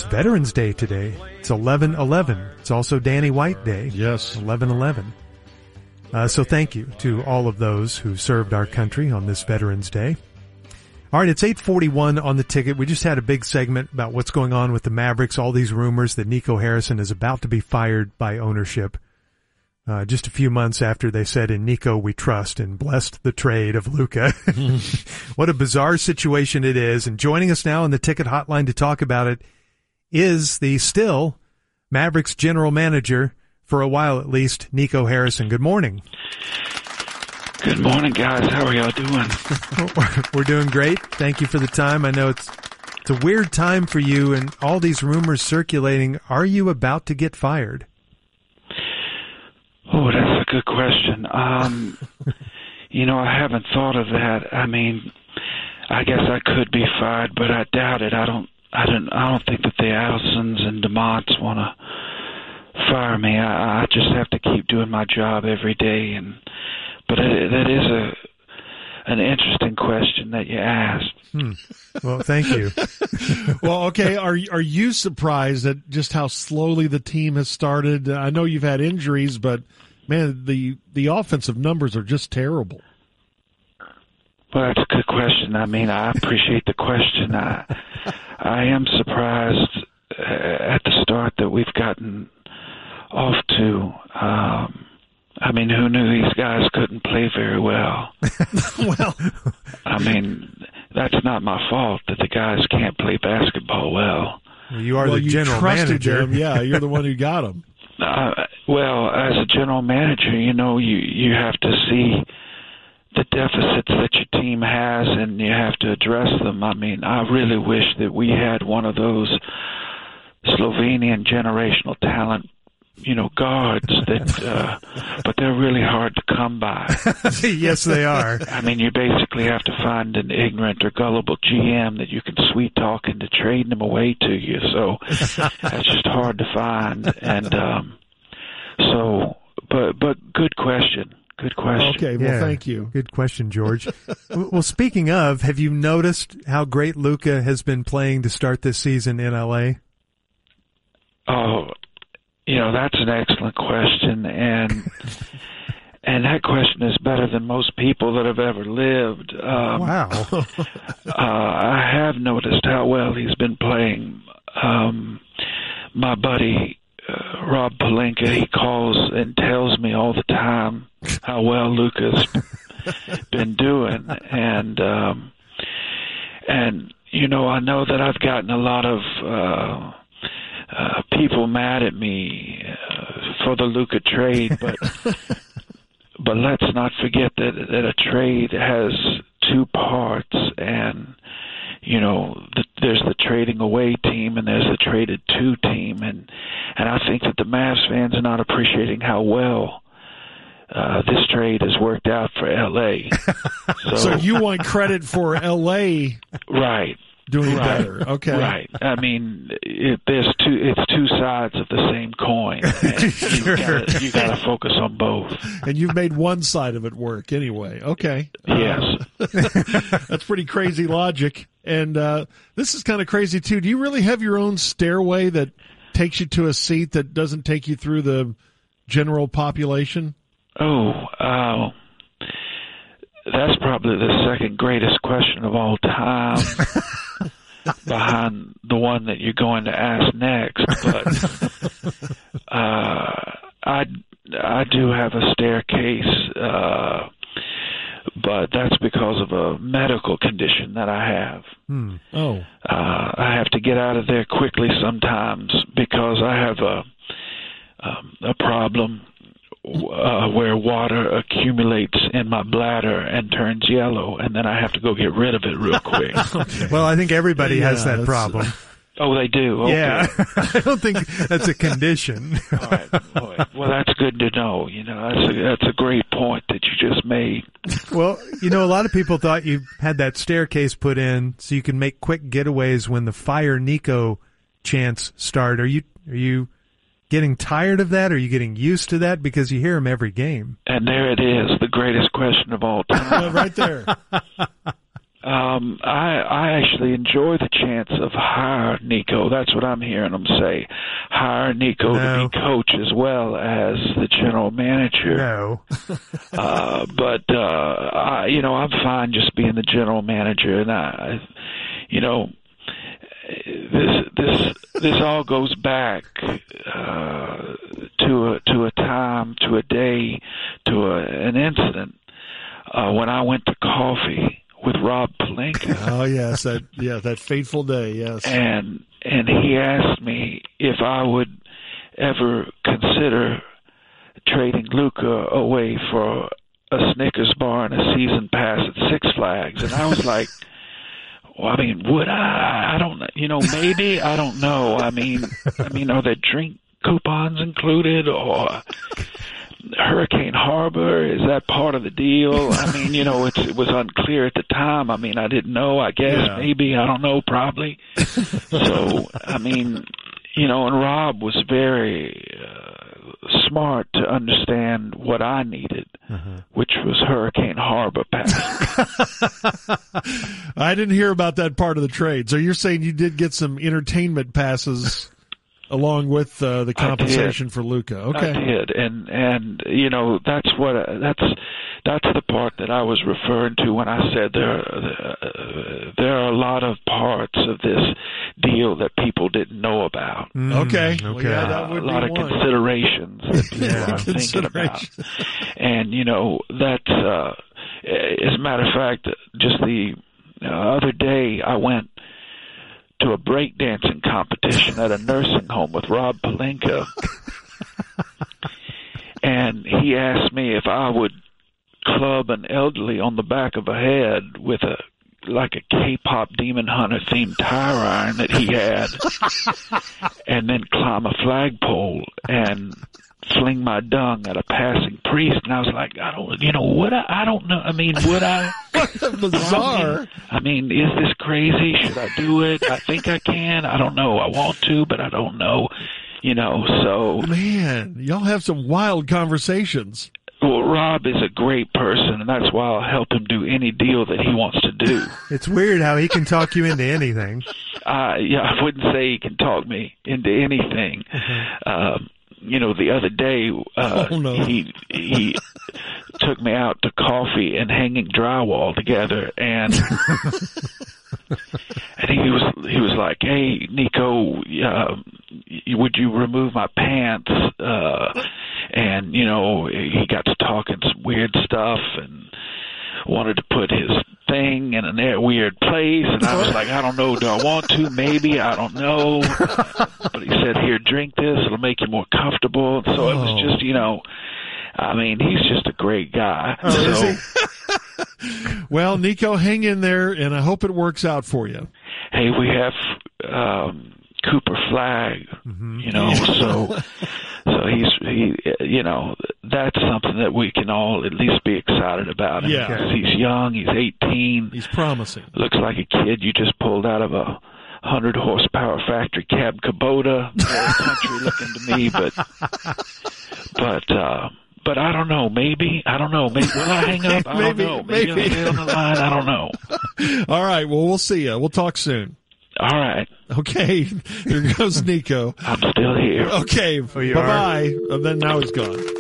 Veterans Day today. It's 11/11. It's also Danny White Day. Yes. 11/11. So thank you to all of those who served our country on this Veterans Day. All right, it's 8:41 on the ticket. We just had a big segment about what's going on with the Mavericks, all these rumors that Nico Harrison is about to be fired by ownership. Just a few months after they said, "In Nico we trust," and blessed the trade of Luka. What a bizarre situation it is. And joining us now on the ticket hotline to talk about it is the still Mavericks general manager, for a while at least, Nico Harrison. Good morning. Good morning, guys. How are y'all doing? We're doing great. Thank you for the time. I know it's a weird time for you and all these rumors circulating. Are you about to get fired? Oh, that's a good question. I haven't thought of that. I mean, I guess I could be fired, but I doubt it. I don't think that the Allisons and DeMonts want to fire me. I just have to keep doing my job every day. But that is an interesting question that you asked. Well, thank you. Well, okay. Are you surprised at just how slowly the team has started? I know you've had injuries, but man, the offensive numbers are just terrible. Well, that's a good question. I mean, I appreciate the question. I am surprised at the start that we've gotten off to. I mean, who knew these guys couldn't play very well? Well, I mean, that's not my fault that the guys can't play basketball well. You are the general manager. Them. Yeah, you're the one who got them. Well, as a general manager, you have to see the deficits that your team has, and you have to address them. I mean, I really wish that we had one of those Slovenian generational talent guards that, but they're really hard to come by. Yes, they are. I mean, you basically have to find an ignorant or gullible GM that you can sweet talk into trading them away to you. So that's just hard to find. And, but good question. Good question. Okay, well, thank you. Good question, George. Well, speaking of, have you noticed how great Luka has been playing to start this season in LA? Oh, that's an excellent question, and that question is better than most people that have ever lived. Wow. I have noticed how well he's been playing. My buddy, Rob Pelinka, he calls and tells me all the time how well Luka's been doing, and I know that I've gotten a lot of people mad at me for the Luka trade, but let's not forget that a trade has two parts, and there's the trading away team and there's the traded to team, and I think that the Mavs fans are not appreciating how well this trade has worked out for LA. So you want credit for LA, right? Doing better. Okay. Right. I mean, it's two sides of the same coin. And you got to focus on both. And you've made one side of it work anyway. Okay. Yes. That's pretty crazy logic. And this is kind of crazy too. Do you really have your own stairway that takes you to a seat that doesn't take you through the general population? Oh, that's probably the second greatest question of all time, behind the one that you're going to ask next. But I do have a staircase, but that's because of a medical condition that I have. Oh, I have to get out of there quickly sometimes because I have a problem where water accumulates in my bladder and turns yellow, and then I have to go get rid of it real quick. Okay. Well, I think everybody has that problem. Oh, they do? Okay. Yeah. I don't think that's a condition. All right. Well, that's good to know. That's a great point that you just made. Well, a lot of people thought you had that staircase put in so you can make quick getaways when the Fire Nico chants start. Are you getting tired of that? Are you getting used to that? Because you hear him every game. And there it is, the greatest question of all time. Right there. I actually enjoy the chance of hire Nico. That's what I'm hearing them say. Hire Nico to be coach as well as the general manager. No. I'm fine just being the general manager, and this all goes back to a time, to a day, to an incident when I went to coffee with Rob Pelinka. Oh yes, that fateful day. Yes, and he asked me if I would ever consider trading Luca away for a Snickers bar and a season pass at Six Flags, and I was like, well, I mean, would I? I don't know. Maybe. I don't know. I mean, are there drink coupons included, or Hurricane Harbor? Is that part of the deal? I mean, it was unclear at the time. I mean, I didn't know. I guess maybe. I don't know. Probably. So, I mean, and Rob was very smart to understand what I needed, which was Hurricane Harbor pass. I didn't hear about that part of the trade. So you're saying you did get some entertainment passes along with the compensation for Luca? Okay, I did, and that's the part that I was referring to when I said there are a lot of parts of this deal that people didn't know about. Okay. Well, yeah, that would be a lot of considerations that people are thinking about. And, that's, as a matter of fact, just the other day I went to a breakdancing competition at a nursing home with Rob Pelinka. And he asked me if I would club an elderly on the back of a head with a K-pop Demon Hunter themed tire iron that he had, and then climb a flagpole and fling my dung at a passing priest. And I was like, I don't know. I mean, would I? Bizarre. I mean, is this crazy? Should I do it? I think I can. I don't know. I want to, but I don't know. So. Man, y'all have some wild conversations. Well, Rob is a great person, and that's why I'll help him do any deal that he wants to do. It's weird how he can talk you into anything. I wouldn't say he can talk me into anything. The other day, he took me out to coffee and hanging drywall together, and and he was like, "Hey, Nico, would you remove my pants?" And he got to talking some weird stuff and wanted to put his thing in a weird place, and I was like, I don't know, do I want to? Maybe, I don't know. But he said, here, drink this, it'll make you more comfortable. So it was just, he's just a great guy. Well, Nico, hang in there, and I hope it works out for you. Hey, we have Cooper Flagg, so that's something that we can all at least be excited about. Yeah. Because he's young, he's 18. He's promising. Looks like a kid you just pulled out of a 100 horsepower factory cab Kubota. Very country looking to me, but I don't know. Maybe I don't know. Maybe will I hang up? I don't know. Maybe I'll stay on the line. I don't know. All right. Well, we'll see you. We'll talk soon. All right. Okay. Here goes Nico. I'm still here. Okay. Bye-bye. And then now he's gone.